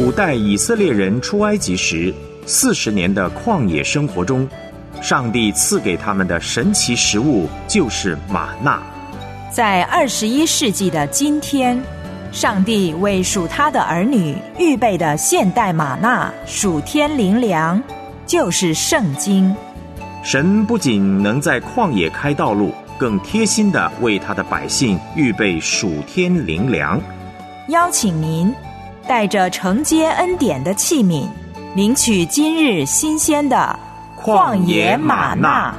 古代以色列人出埃及时40年的旷野生活中，上帝赐给他们的神奇食物就是玛纳。 在21世纪的今天，上帝为属他的儿女预备的现代玛纳属天灵粮，就是圣经。 神不仅能在旷野开道路，更贴心地为他的百姓预备属天灵粮。 邀请您带着承接恩典的器皿，领取今日新鲜的旷野玛纳。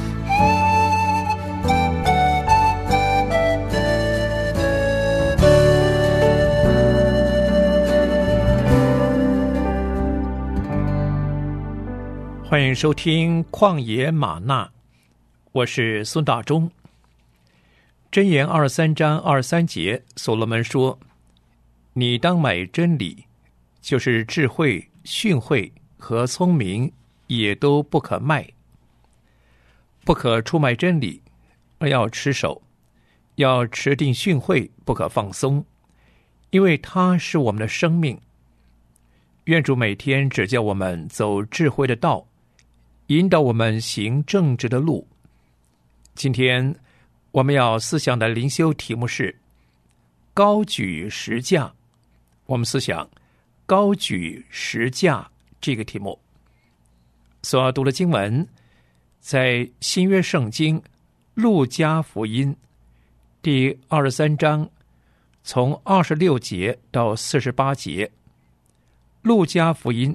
欢迎收听旷野玛纳，我是孙大中。箴言23章23节，所罗门说：你当买真理，就是智慧、训诲和聪明，也都不可卖。不可出卖真理，而要持守，要持定训诲，不可放松，因为它是我们的生命。愿主每天指教我们走智慧的道，引导我们行正直的路。今天我们要思想的灵修题目是高举十架。我们思想高举十架这个题目。所要读的经文在新约圣经路加福音第23章，从26节到48节。路加福音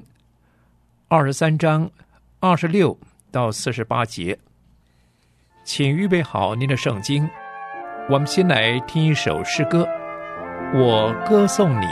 23章26到48节。请预备好您的圣经，我们先来听一首诗歌，我歌颂你。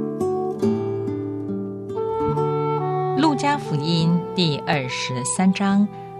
路加福音第23章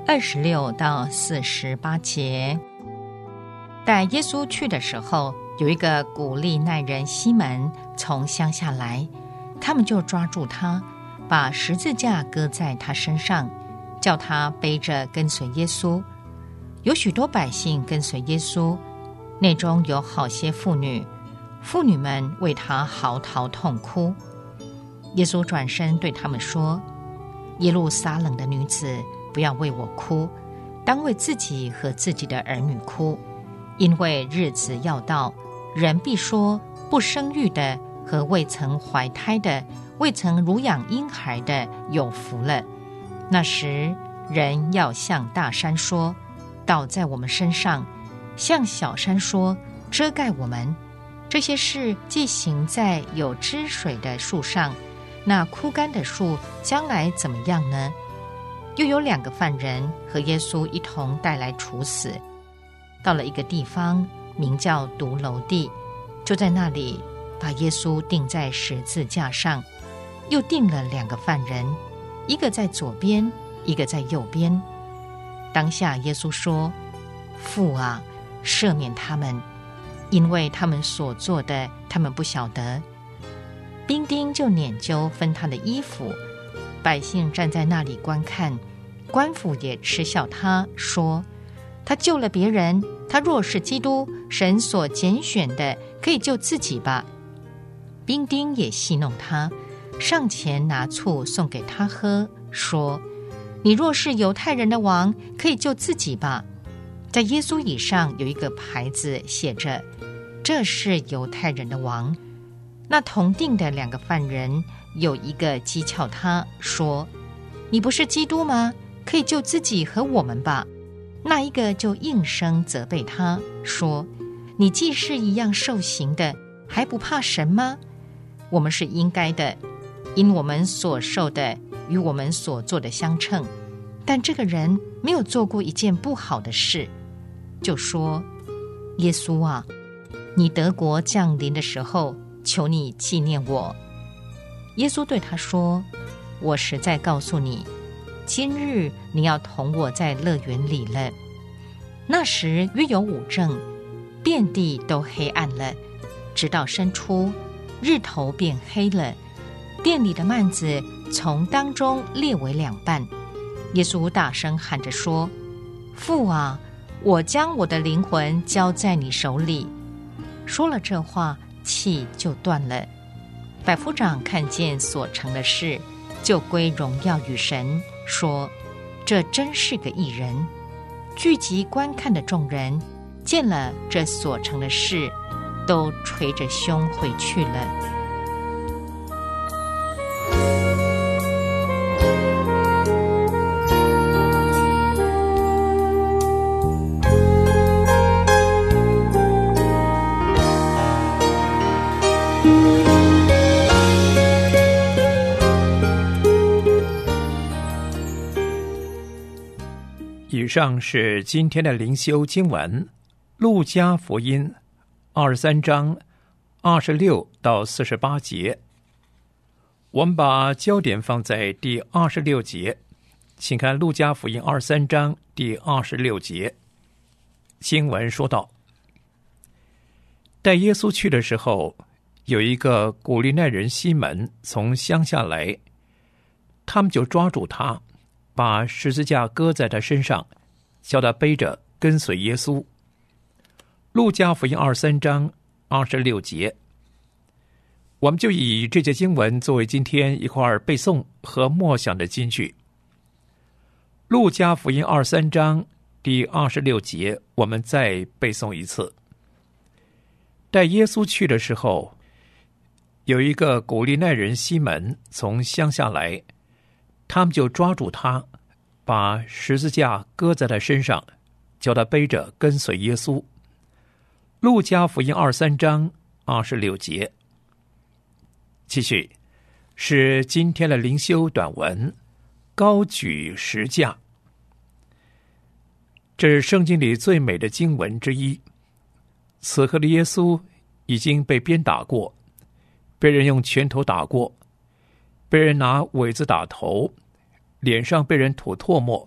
26到48节。带耶稣去的时候，有一个古利奈人西门从乡下来，他们就抓住他，把十字架搁在他身上，叫他背着跟随耶稣。有许多百姓跟随耶稣，内中有好些妇女，妇女们为他嚎啕痛哭。耶稣转身对他们说：耶路撒冷的女子，不要为我哭，当为自己和自己的儿女哭，因为日子要到，人必说，不生育的和未曾怀胎的，未曾乳养婴孩的有福了。那时人要向大山说，倒在我们身上，向小山说，遮盖我们。这些事既行在有汁水的树上，那枯干的树将来怎么样呢？又有2个犯人和耶稣一同带来处死，到了一个地方名叫独楼地，就在那里把耶稣钉在十字架上，又钉了2个犯人，一个在左边，一个在右边。当下耶稣说：父啊，赦免他们，因为他们所做的，他们不晓得。兵丁就撵揪分他的衣服，百姓站在那里观看，官府也嗤笑他，说：他救了别人，他若是基督，神所拣选的，可以救自己吧。兵丁也戏弄他，上前拿醋送给他喝，说：你若是犹太人的王，可以救自己吧。在耶稣以上有一个牌子写着：这是犹太人的王。那同定的2个犯人，有一个讥诮他，说：你不是基督吗？可以救自己和我们吧。那一个就应声责备他，说：你既是一样受刑的，还不怕神吗？我们是应该的，因我们所受的与我们所做的相称，但这个人没有做过一件不好的事。就说：耶稣啊，你得国降临的时候，求你纪念我。耶稣对他说：我实在告诉你，今日你要同我在乐园里了。那时约有5正，遍地都黑暗了，直到申初，日头变黑了，殿里的幔子从当中裂为2半。耶稣大声喊着说：父啊，我将我的灵魂交在你手里。说了这话，气就断了。百夫长看见所成的事，就归荣耀与神，说：这真是个义人。聚集观看的众人见了这所成的事，都捶着胸回去了。 以上是今天的灵修经文，路加福音23章26到48节。我们把焦点放在第26节，请看路加福音23章第26节。经文说道：带耶稣去的时候，有一个古利奈人西门从乡下来，他们就抓住他，把十字架搁在他身上，叫他背着跟随耶稣。路加福音23章26节。我们就以这节经文作为今天一块背诵和默想的金句。路加福音23章第26节，我们再背诵一次。带耶稣去的时候，有一个古利奈人西门从乡下来，他们就抓住他，把十字架搁在他身上，叫他背着跟随耶稣。路加福音23章26节。继续是今天的灵修短文，高举十架。这是圣经里最美的经文之一。此刻的耶稣已经被鞭打过，被人用拳头打过，被人拿苇子打头，脸上被人吐唾沫，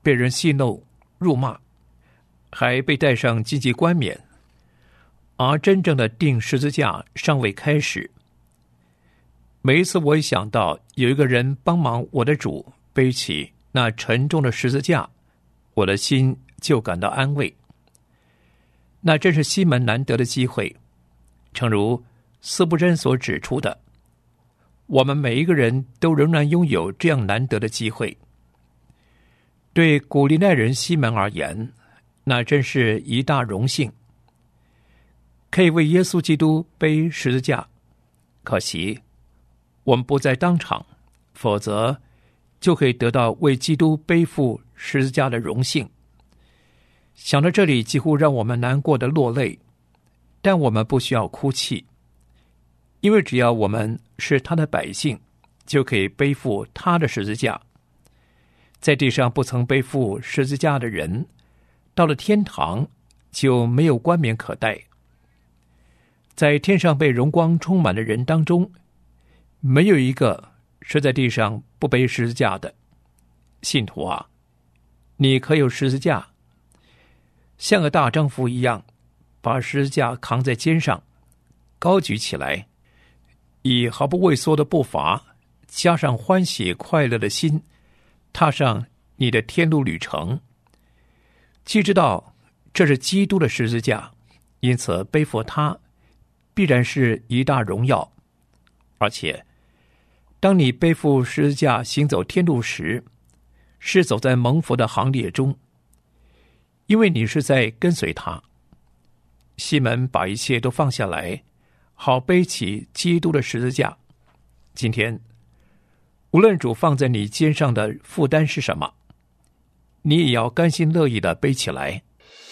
被人戏弄、辱骂，还被戴上荆棘冠冕，而真正的钉十字架尚未开始。每一次我一想到有一个人帮忙我的主背起那沉重的十字架，我的心就感到安慰。那真是西门难得的机会，诚如司布真所指出的，我们每一个人都仍然拥有这样难得的机会。对古利奈人西门而言，那真是一大荣幸，可以为耶稣基督背十字架。可惜我们不在当场，否则就可以得到为基督背负十字架的荣幸。想到这里，几乎让我们难过的落泪，但我们不需要哭泣，因为只要我们是他的百姓，就可以背负他的十字架。在地上不曾背负十字架的人，到了天堂就没有冠冕可戴。在天上被荣光充满的人当中，没有一个是在地上不背十字架的。信徒啊，你可有十字架，像个大丈夫一样，把十字架扛在肩上，高举起来，以毫不畏缩的步伐，加上欢喜快乐的心，踏上你的天路旅程。既知道这是基督的十字架，因此背负它必然是一大荣耀。而且当你背负十字架行走天路时，是走在蒙福的行列中，因为你是在跟随他。西门把一切都放下来，好背起基督的十字架。今天无论主放在你肩上的负担是什么，你也要甘心乐意地背起来。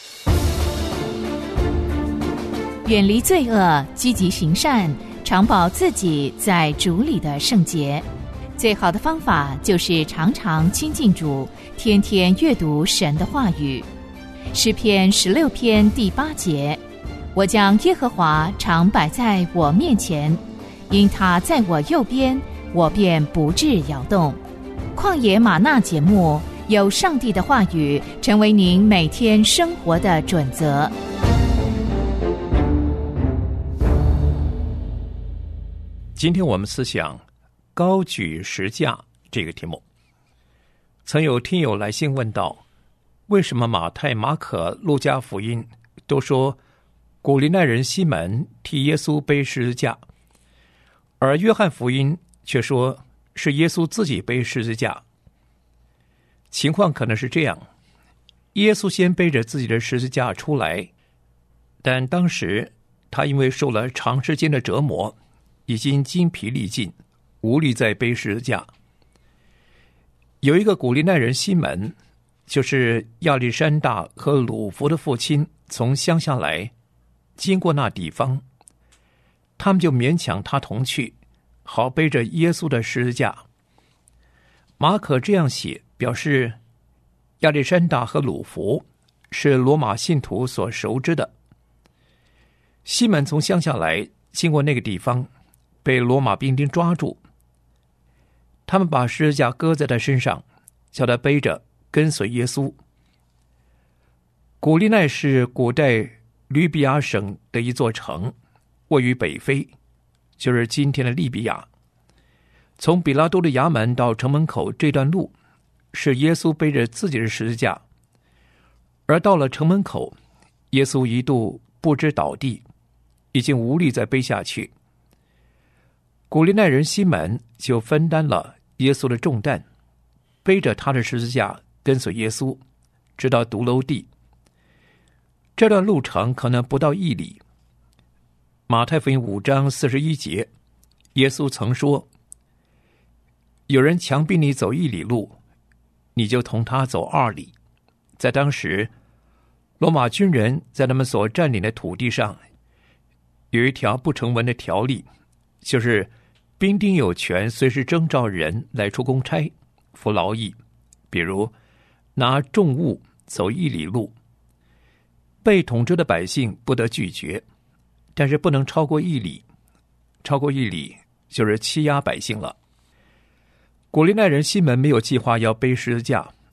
远离罪恶，积极行善，常保自己在主里的圣洁。最好的方法就是常常亲近主，天天阅读神的话语。诗篇16篇第8节，我将耶和华常摆在我面前，因他在我右边，我便不致摇动。旷野吗哪节目，有上帝的话语成为您每天生活的准则。 今天我们思想高举十架这个题目。曾有听友来信问道，为什么马太、马可、路加福音都说古利奈人西门替耶稣背十字架，而约翰福音却说是耶稣自己背十字架？情况可能是这样，耶稣先背着自己的十字架出来，但当时他因为受了长时间的折磨，已经筋疲力尽，无力再背十字架。有一个古利奈人西门，就是亚历山大和鲁弗的父亲，从乡下来，经过那地方，他们就勉强他同去，好背着耶稣的十字架。马可这样写，表示亚历山大和鲁弗是罗马信徒所熟知的。西门从乡下来，经过那个地方，被罗马兵丁抓住，他们把十字架搁在他身上，叫他背着跟随耶稣。古利奈是古代吕比亚省的一座城，位于北非，就是今天的利比亚。从比拉多的衙门到城门口这段路，是耶稣背着自己的十字架，而到了城门口，耶稣一度不知倒地，已经无力再背下去。古利奈人西门就分担了耶稣的重担，背着他的十字架跟随耶稣，直到独楼地。这段路程可能不到1里。马太福音5章41节，耶稣曾说，有人强逼你走1里路，你就同他走2里。在当时，罗马军人在他们所占领的土地上有一条不成文的条例，就是兵丁有权随时征召人来出公差、服劳役，比如拿重物走1里路。被统治的百姓不得拒绝，但是不能超过1里，超过1里就是欺压百姓了。古利奈人西门没有计划要背十字架，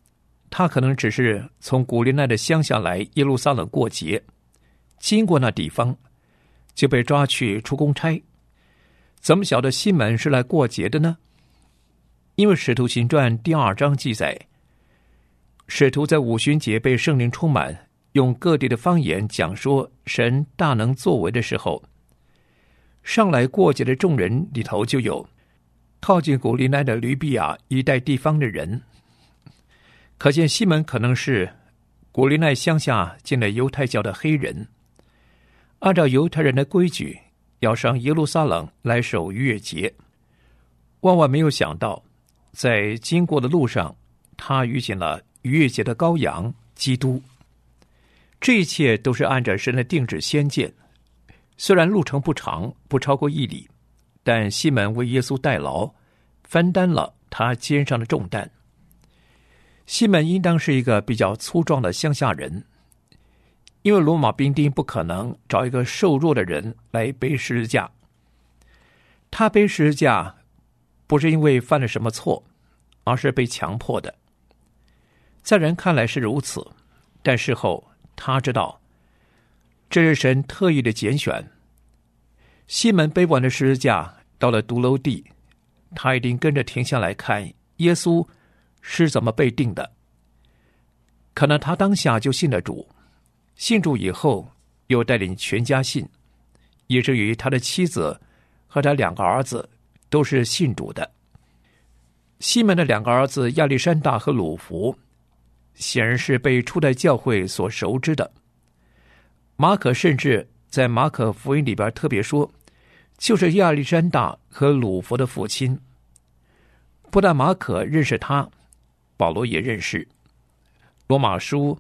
他可能只是从古利奈的乡下来耶路撒冷过节，经过那地方就被抓去出公差。怎么晓得西门是来过节的呢？因为使徒行传第2章记载，使徒在五旬节被圣灵充满，用各地的方言讲说神大能作为的时候，上来过节的众人里头就有靠近古利奈的吕比亚一带地方的人。可见西门可能是古利奈乡下进了犹太教的黑人，按照犹太人的规矩要上耶路撒冷来守逾越节。万万没有想到，在经过的路上，他遇见了逾越节的羔羊基督。这一切都是按着神的定旨先见，虽然路程不长，不超过1里，但西门为耶稣代劳，分担了他肩上的重担。西门应当是一个比较粗壮的乡下人，因为罗马兵丁不可能找一个瘦弱的人来背十字架。他背十字架不是因为犯了什么错，而是被强迫的。在人看来是如此，但事后他知道这是神特意的拣选。西门背完了十字架，到了独楼地，他一定跟着停下来看耶稣是怎么被定的。可能他当下就信了主，信主以后又带领全家信，以至于他的妻子和他2个儿子都是信主的。西门的2个儿子亚历山大和鲁孚显然是被初代教会所熟知的。马可甚至在马可福音里边特别说，就是亚历山大和鲁孚的父亲。不但马可认识他，保罗也认识。罗马书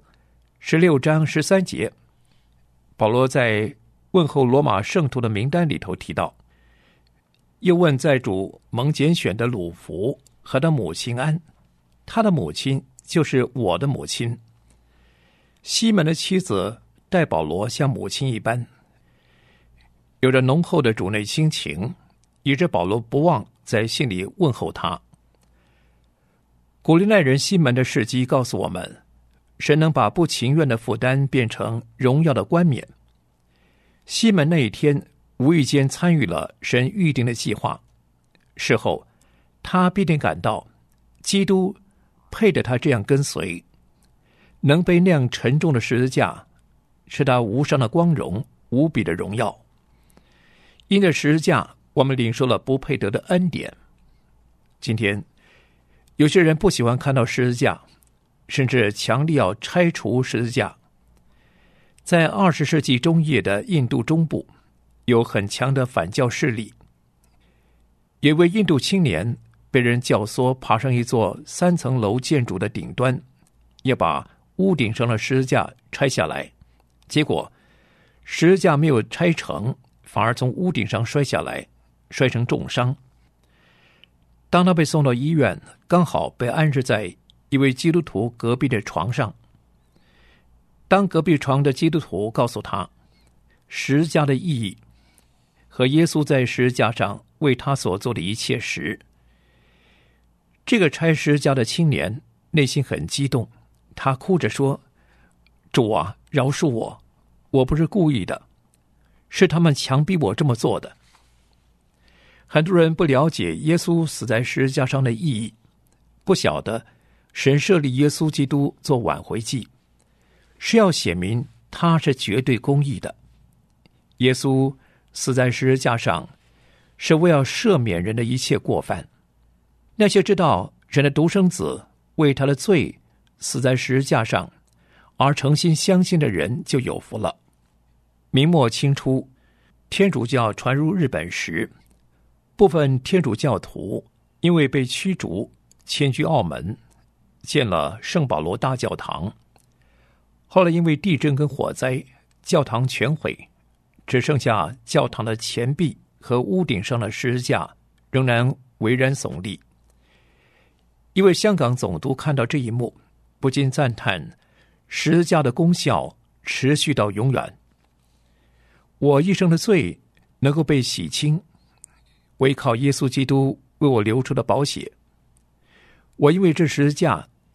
16章13节，保罗在问候罗马圣徒的名单里头提到，又问在主蒙拣选的鲁孚和他母亲安，他的母亲就是我的母亲。西门的妻子待保罗像母亲一般，有着浓厚的主内亲情，以致保罗不忘在信里问候他。古利奈人西门的事迹告诉我们，神能把不情愿的负担变成荣耀的冠冕。西门那一天无意间参与了神预定的计划，事后他必定感到基督配得他这样跟随，能背那样沉重的十字架，是他无上的光荣，无比的荣耀。因着十字架，我们领受了不配得的恩典。今天有些人不喜欢看到十字架，甚至强力要拆除十字架。在20世纪中叶的印度中部，有很强的反教势力。有一位印度青年被人教唆爬上一座3层楼建筑的顶端，要把屋顶上的十字架拆下来，结果十字架没有拆成，反而从屋顶上摔下来，摔成重伤。当他被送到医院，刚好被安置在一位基督徒隔壁的床上。当隔壁床的基督徒告诉他十字架的意义和耶稣在十字架上为他所做的一切时，这个拆十字架的青年内心很激动，他哭着说：主啊，饶恕我，我不是故意的，是他们强逼我这么做的。很多人不了解耶稣死在十字架上的意义，不晓得神设立耶稣基督做挽回祭，是要显明他是绝对公义的。耶稣死在十字架上，是为要赦免人的一切过犯。那些知道神的独生子为他的罪死在十字架上，而诚心相信的人就有福了。明末清初，天主教传入日本时，部分天主教徒因为被驱逐，迁居澳门，建了圣保罗大教堂。后来因为地震跟火灾，教堂全毁，只剩下教堂的前壁和屋顶上的十字架仍然巍然耸立。一位香港总督看到这一幕，不禁赞叹十字架的功效持续到永远。我一生的罪能够被洗清，唯靠耶稣基督为我流出的宝血。我因为这十字架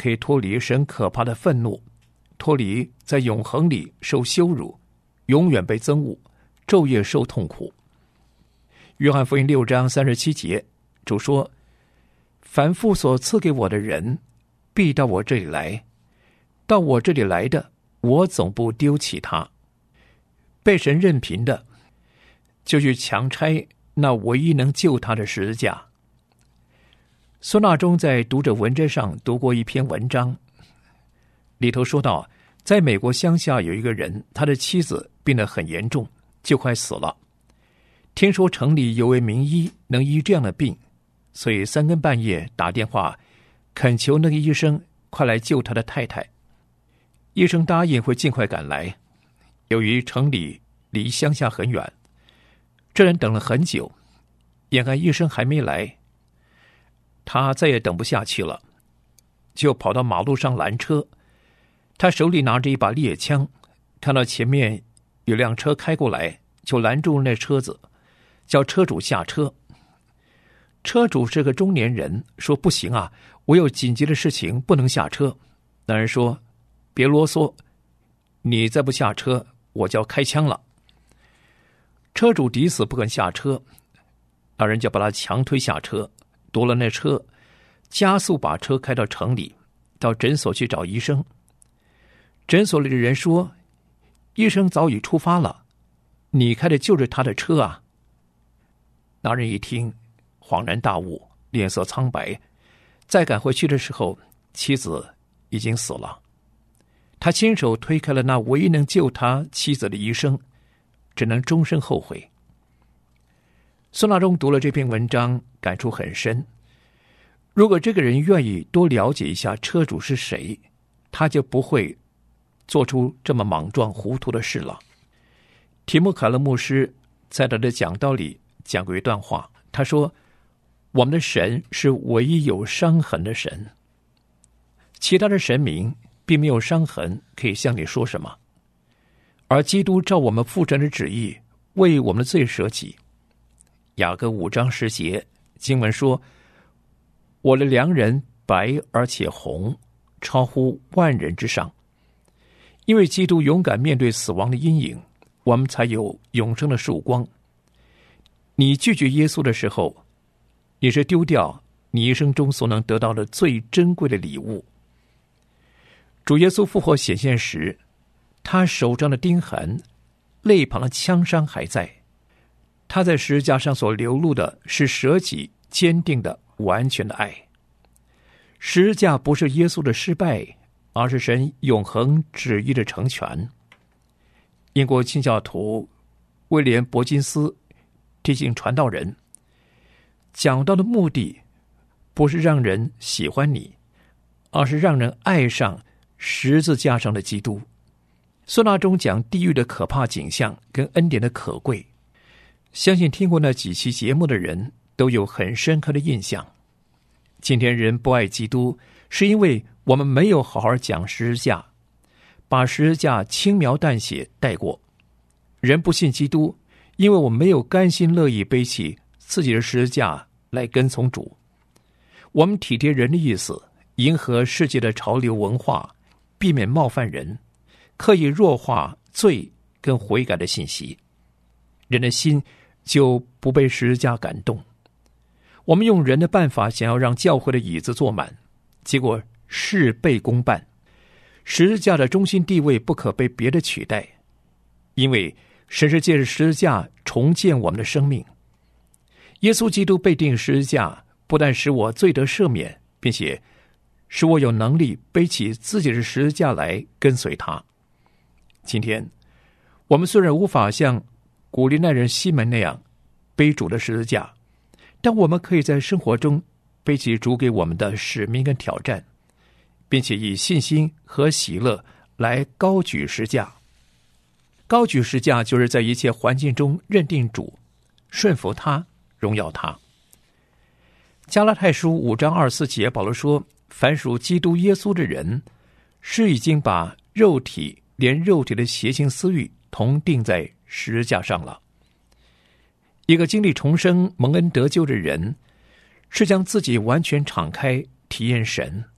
可以脱离神可怕的愤怒，脱离在永恒里受羞辱，永远被憎恶，昼夜受痛苦。约翰福音6章37节，主说：凡父所赐给我的人，必到我这里来，到我这里来的，我总不丢弃他。被神任凭的，就去强拆那唯一能救他的十字架。孙大中在读者文摘上读过一篇文章，里头说到，在美国乡下有一个人，他的妻子病得很严重，就快死了。听说城里有位名医能医这样的病，所以3更半夜打电话恳求那个医生快来救他的太太。医生答应会尽快赶来。由于城里离乡下很远，这人等了很久，眼看医生还没来，他再也等不下去了，就跑到马路上拦车。他手里拿着一把猎枪，看到前面有辆车开过来，就拦住那车子，叫车主下车。车主是个中年人，说不行啊，我有紧急的事情不能下车。那人说，别啰嗦，你再不下车我就要开枪了。车主抵死不肯下车，那人就把他强推下车，夺了那车，加速把车开到城里，到诊所去找医生。诊所里的人说，医生早已出发了，你开的就是他的车啊。那人一听恍然大悟，脸色苍白，再赶回去的时候，妻子已经死了。他亲手推开了那唯一能救他妻子的医生，只能终身后悔。孙大中读了这篇文章，感触很深。如果这个人愿意多了解一下车主是谁，他就不会做出这么莽撞糊涂的事了。提姆凯勒牧师在他的讲道里讲过一段话，他说，我们的神是唯一有伤痕的神，其他的神明并没有伤痕可以向你说什么，而基督照我们父神的旨意为我们的罪舍己。雅各5章10节经文说，我的良人白而且红，超乎万人之上。因为基督勇敢面对死亡的阴影，我们才有永生的曙光。你拒绝耶稣的时候，你是丢掉你一生中所能得到的最珍贵的礼物。主耶稣复活显现时，他手上的钉痕，肋旁的枪伤还在，他在十字架上所流露的是舍己、坚定的、完全的爱。十字架不是耶稣的失败，而是神永恒旨意的成全。英国清教徒威廉·伯金斯提醒传道人，讲道的目的不是让人喜欢你，而是让人爱上十字架上的基督。孙大中讲地狱的可怕景象跟恩典的可贵，相信听过那几期节目的人都有很深刻的印象。今天人不爱基督，是因为我们没有好好讲十字架，把十字架轻描淡写带过。人不信基督，因为我们没有甘心乐意背起自己的十字架来跟从主。我们体贴人的意思，迎合世界的潮流文化，避免冒犯人，刻意弱化罪跟悔改的信息，人的心就不被十字架感动。我们用人的办法想要让教会的椅子坐满，结果事倍功半。十字架的中心地位不可被别的取代，因为神是借着十字架重建我们的生命。耶稣基督被钉十字架，不但使我罪得赦免，并且使我有能力背起自己的十字架来跟随他。今天我们虽然无法像古利奈人西门那样背主的十字架，但我们可以在生活中背起主给我们的使命跟挑战，并且以信心和喜乐来高举十字架。高举十字架就是在一切环境中认定主，顺服他，荣耀他。加拉太书5章24节，保罗说，凡属基督耶稣的人，是已经把肉体连肉体的邪情私欲同钉在十字架上了。一个经历重生蒙恩得救的人，是将自己完全敞开体验神，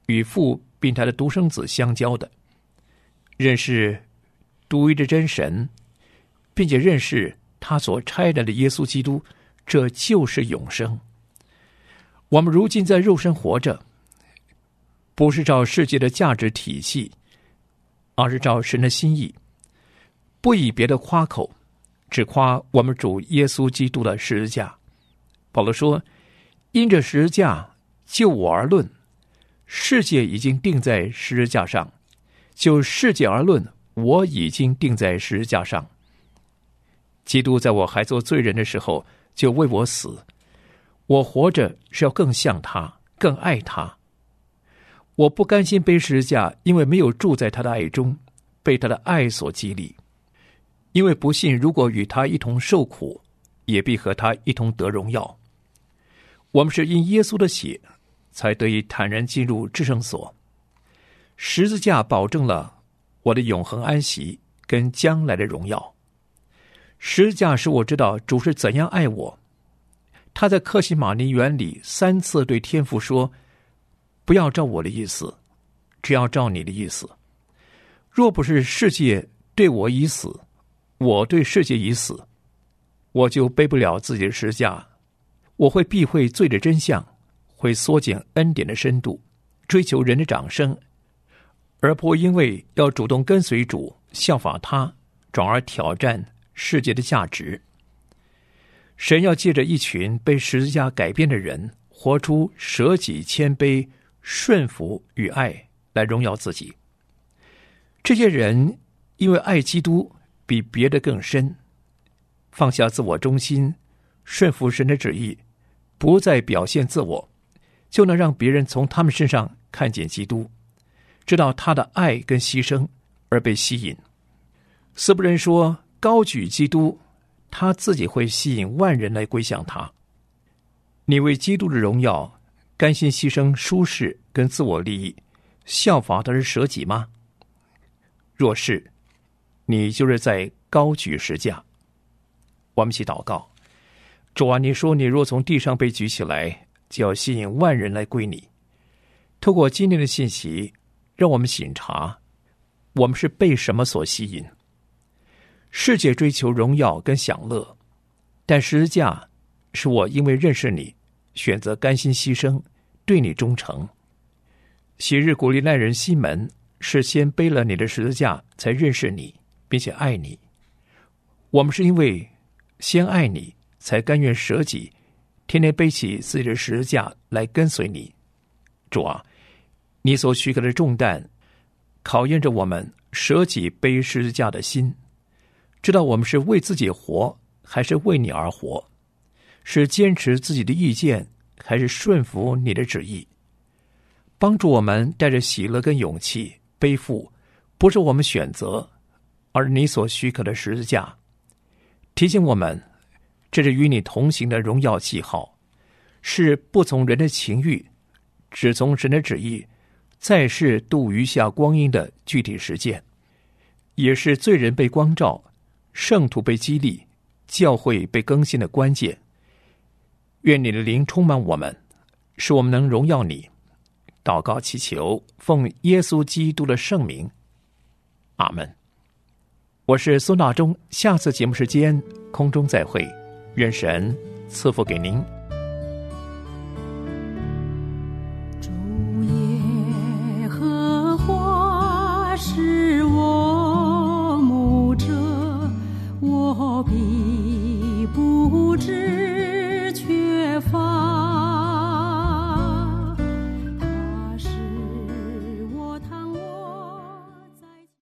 与父并他的独生子相交的，认识独一的真神，并且认识他所差来的耶稣基督，这就是永生。我们如今在肉身活着，不是照世界的价值体系，而是照神的心意，不以别的夸口，只夸我们主耶稣基督的十字架。保罗说，因着十字架就我而论，世界已经定在十字架上，就世界而论，我已经定在十字架上。基督在我还做罪人的时候就为我死，我活着是要更像他，更爱他。我不甘心背十字架，因为没有住在他的爱中，被他的爱所激励。因为不信，如果与他一同受苦，也必和他一同得荣耀。我们是因耶稣的血才得以坦然进入至圣所。十字架保证了我的永恒安息跟将来的荣耀。十字架使我知道主是怎样爱我。他在客西马尼园里3次对天父说，不要照我的意思，只要照你的意思。若不是世界对我已死，我对世界已死，我就背不了自己的十字架。我会避讳罪的真相，会缩减恩典的深度，追求人的掌声，而不会因为要主动跟随主，效法他，转而挑战世界的价值。神要借着一群被十字架改变的人，活出舍己谦卑、顺服与爱，来荣耀自己。这些人因为爱基督比别的更深，放下自我中心，顺服神的旨意，不再表现自我，就能让别人从他们身上看见基督，知道他的爱跟牺牲，而被吸引。斯布人说，高举基督，他自己会吸引万人来归向他。你为基督的荣耀甘心牺牲舒适跟自我利益，效法他的舍己吗？若是，你就是在高举十架。我们一起祷告。主啊，你说你若从地上被举起来，就要吸引万人来归你。透过今天的信息，让我们省察，我们是被什么所吸引。世界追求荣耀跟享乐，但十字架是我因为认识你，选择甘心牺牲，对你忠诚。昔日古利奈人西门是先背了你的十字架，才认识你，并且爱你。我们是因为先爱你，才甘愿舍己，天天背起自己的十字架来跟随你。主啊，你所许可的重担，考验着我们舍己背十字架的心，知道我们是为自己活，还是为你而活，是坚持自己的意见，还是顺服你的旨意。帮助我们带着喜乐跟勇气背负，不是我们选择，而是你所许可的十字架。提醒我们，这是与你同行的荣耀记号，是不从人的情欲，只从神的旨意，在世度余下光阴的具体实践，也是罪人被光照，圣徒被激励，教会被更新的关键。愿你的灵充满我们，使我们能荣耀你。祷告祈求，奉耶稣基督的圣名，阿们。我是孙大中，下次节目时间空中再会，愿神赐福给您。